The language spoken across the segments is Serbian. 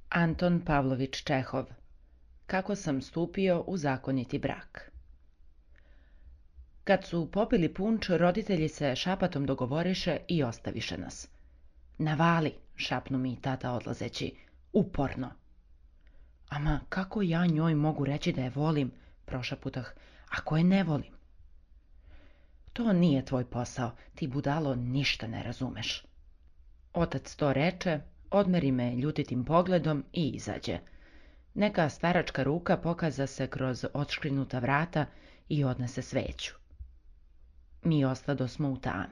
Anton Pavlović Čehov. Kako sam stupio u zakoniti brak. Kad su popili punč, roditelji se šapatom dogovoriše i ostaviše nas. Navali, šapnu mi tata odlazeći, uporno. Ama kako ja njoj mogu reći da je volim, prošaputah, ako je ne volim? To nije tvoj posao, ti budalo ništa ne razumeš. Otac to reče, odmeri me ljutitim pogledom i izađe. Neka staračka ruka pokaza se kroz odškrinuta vrata i odnese sveću. Mi ostadosmo u tami.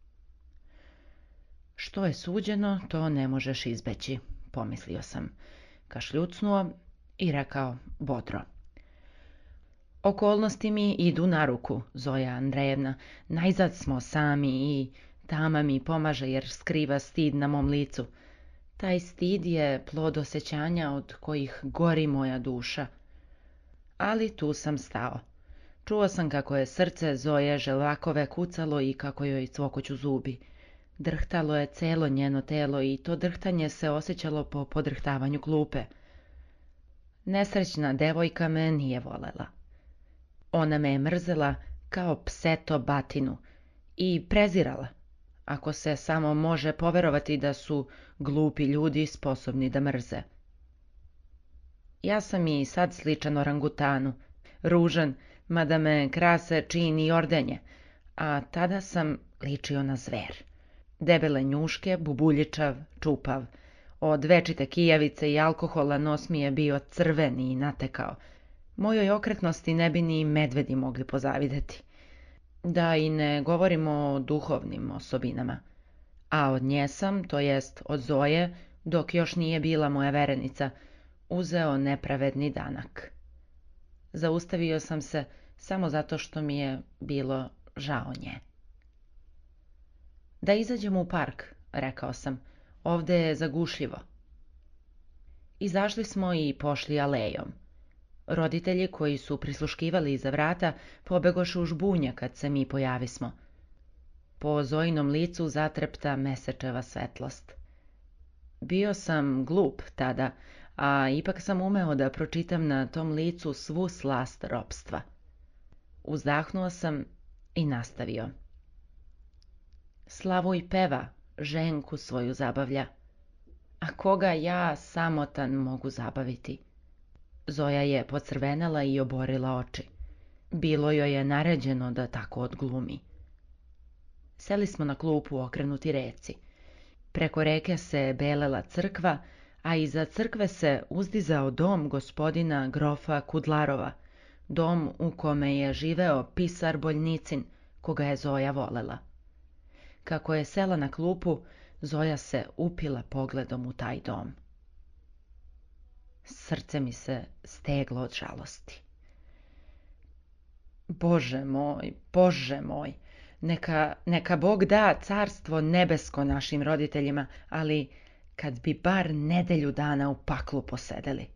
Što je suđeno, to ne možeš izbeći, pomislio sam. Kašljucnuo i rekao bodro. Okolnosti mi idu na ruku, Zoja Andrejevna. Najzad smo sami i tama mi pomaže jer skriva stid na mom licu. Taj stid je plod osjećanja od kojih gori moja duša. Ali tu sam stao. Čuo sam kako je srce Zoje želakove kucalo i kako joj cvokoću zubi. Drhtalo je celo njeno telo i to drhtanje se osjećalo po podrhtavanju klupe. Nesrećna devojka me nije volela. Ona me je mrzela kao pseto batinu i prezirala, ako se samo može poverovati da su glupi ljudi sposobni da mrze. Ja sam i sad sličan orangutanu, ružan, mada me krase čin i ordenje, a tada sam ličio na zver. Debele njuške, bubuljičav, čupav. Od večite kijavice i alkohola nos mi je bio crven i natekao. Mojoj okretnosti ne bi ni medvedi mogli pozavideti. Da i ne govorimo o duhovnim osobinama. A od nje sam, to jest od Zoje, dok još nije bila moja verenica, uzeo nepravedni danak. Zaustavio sam se samo zato što mi je bilo žao nje. Da izađemo u park, rekao sam. Ovde je zagušljivo. Izašli smo i pošli alejom. Roditelji koji su prisluškivali iza vrata pobegoše u žbunje kad se mi pojavismo. Po Zojinom licu zatrepta mesečeva svetlost. Bio sam glup tada, a ipak sam umeo da pročitam na tom licu svu slast ropstva. Uzdahnuo sam i nastavio. Slavuj peva, ženku svoju zabavlja. A koga ja samotan mogu zabaviti? Zoja je pocrvenela i oborila oči. Bilo joj je naređeno da tako odglumi. Seli smo na klupu okrenuti reci. Preko reke se belela crkva, a iza crkve se uzdizao dom gospodina grofa Kudlarova, dom u kome je živeo pisar Boljnicin, koga je Zoja volela. Kako je sela na klupu, Zoja se upila pogledom u taj dom. Srce mi se steglo od žalosti. Bože moj, neka Bog da carstvo nebesko našim roditeljima, ali kad bi bar nedelju dana u paklu posedeli.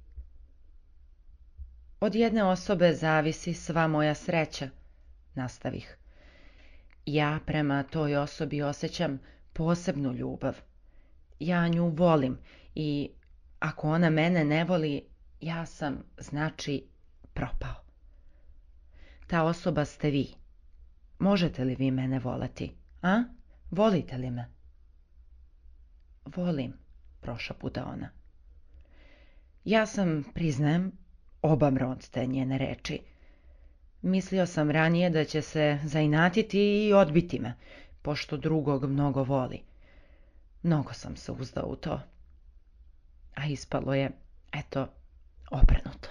Od jedne osobe zavisi sva moja sreća, nastavih. Ja prema toj osobi osjećam posebnu ljubav. Ja nju volim i ako ona mene ne voli, ja sam, znači, propao. Ta osoba ste vi. Možete li vi mene voleti, a? Volite li me? Volim, prošaputa ona. Ja sam, priznajem, obamrod te njene reči. Mislio sam ranije da će se zainatiti i odbiti me, pošto drugog mnogo voli. Mnogo sam se uzdao u to. A ispalo je, eto, obrnuto.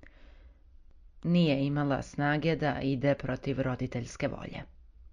Nije imala snage da ide protiv roditeljske volje.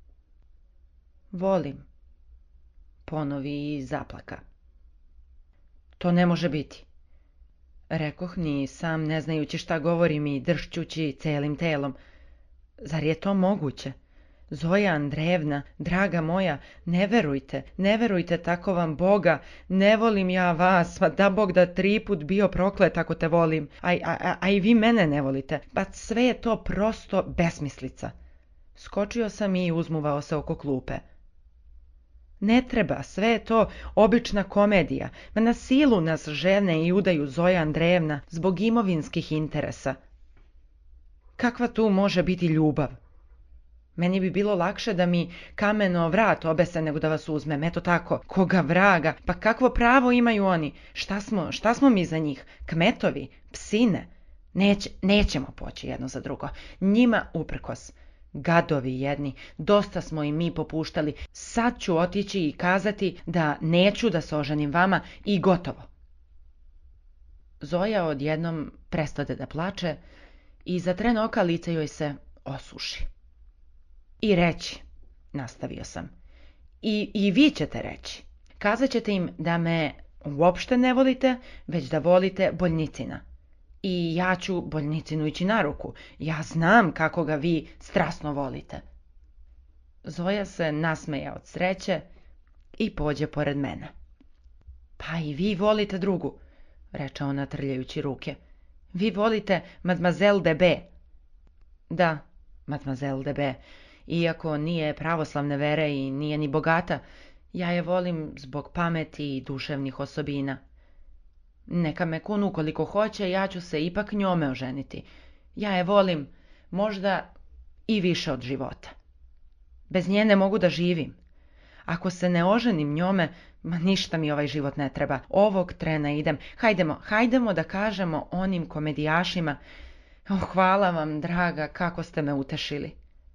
Volim, ponovi i zaplaka. To ne može biti. Rekoh ni sam ne znajući šta govorim i dršćući celim telom. Zar je to moguće? Zoja Andrejevna, draga moja, ne verujte tako vam Boga, ne volim ja vas, pa da Bog da 3 put bio proklet ako te volim, a i vi mene ne volite, pa sve je to prosto besmislica. Skočio sam i uzmuvao se oko klupe. Ne treba, sve je to obična komedija. Ma na silu nas žene i udaju Zoja Andrejevna zbog imovinskih interesa. Kakva tu može biti ljubav? Meni bi bilo lakše da mi kameno vrat obese nego da vas uzmem, eto tako. Koga vraga, pa kakvo pravo imaju oni? Šta smo mi za njih? Kmetovi? Psine? Nećemo poći jedno za drugo. Njima uprkos. Gadovi jedni, dosta smo i mi popuštali. Sad ću otići i kazati da neću da se oženim vama i gotovo. Zoja odjednom prestade da plače i za tren oka lice joj se osuši. I reći, nastavio sam, i vi ćete reći. Kazat ćete im da me uopšte ne volite, već da volite Boljnicina. I ja ću Boljnicinu ići na ruku. Ja znam kako ga vi strasno volite. Zoja se nasmeja od sreće i pođe pored mene. Pa i vi volite drugu, reče ona trljajući ruke. Vi volite Mademoiselle de B. Da, Mademoiselle de B. Iako nije pravoslavne vere i nije ni bogata, ja je volim zbog pameti i duševnih osobina. Neka me kunu koliko hoće, ja ću se ipak njome oženiti. Ja je volim, možda i više od života. Bez nje ne mogu da živim. Ako se ne oženim njome, ništa mi ovaj život ne treba. Ovog trena idem. Hajdemo da kažemo onim komedijašima, hvala vam, draga, kako ste me utešili.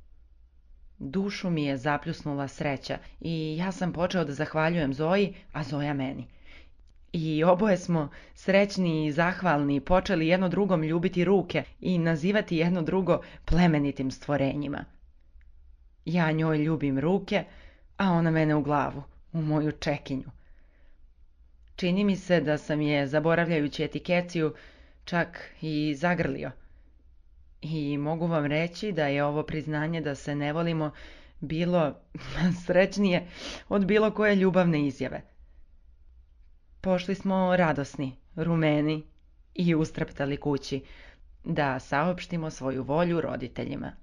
Dušu mi je zapljusnula sreća i ja sam počeo da zahvaljujem Zoji, a Zoja meni. I oboje smo srećni i zahvalni počeli jedno drugom ljubiti ruke i nazivati jedno drugo plemenitim stvorenjima. Ja njoj ljubim ruke, a ona mene u glavu, u moju čekinju. Čini mi se da sam je, zaboravljajući etikeciju, čak i zagrlio. I mogu vam reći da je ovo priznanje da se ne volimo bilo srećnije od bilo koje ljubavne izjave. Pošli smo radosni, rumeni i ustreptali kući da saopštimo svoju volju roditeljima.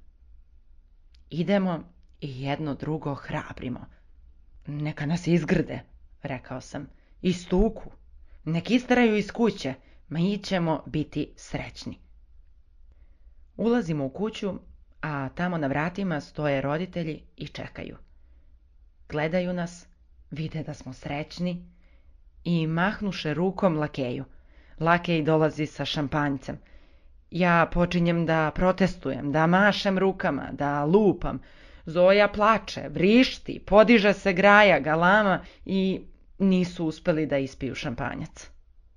Idemo i jedno drugo hrabrimo. Neka nas izgrde, rekao sam, istuku, nek isteraju iz kuće, mi ćemo biti srećni. Ulazimo u kuću, a tamo na vratima stoje roditelji i čekaju. Gledaju nas, vide da smo srećni i mahnuše rukom lakeju. Lakej dolazi sa šampanjcem. Ja počinjem da protestujem, da mašem rukama, da lupam. Zoja plače, vrišti, podiže se graja, galama i nisu uspeli da ispiju šampanjac.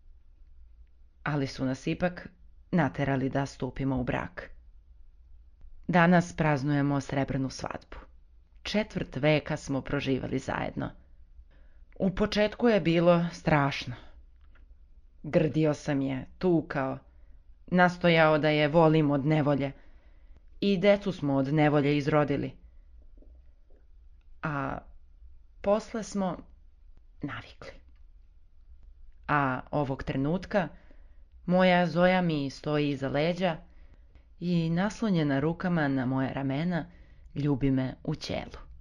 Ali su nas ipak naterali da stupimo u brak. Danas praznujemo srebrnu svadbu. 4 veka smo proživali zajedno. U početku je bilo strašno. Grdio sam je, tukao, nastojao da je volim od nevolje. I decu smo od nevolje izrodili. A posle smo navikli. A ovog trenutka moja Zoja mi stoji iza leđa i naslonjena rukama na moja ramena ljubi me u ćelu.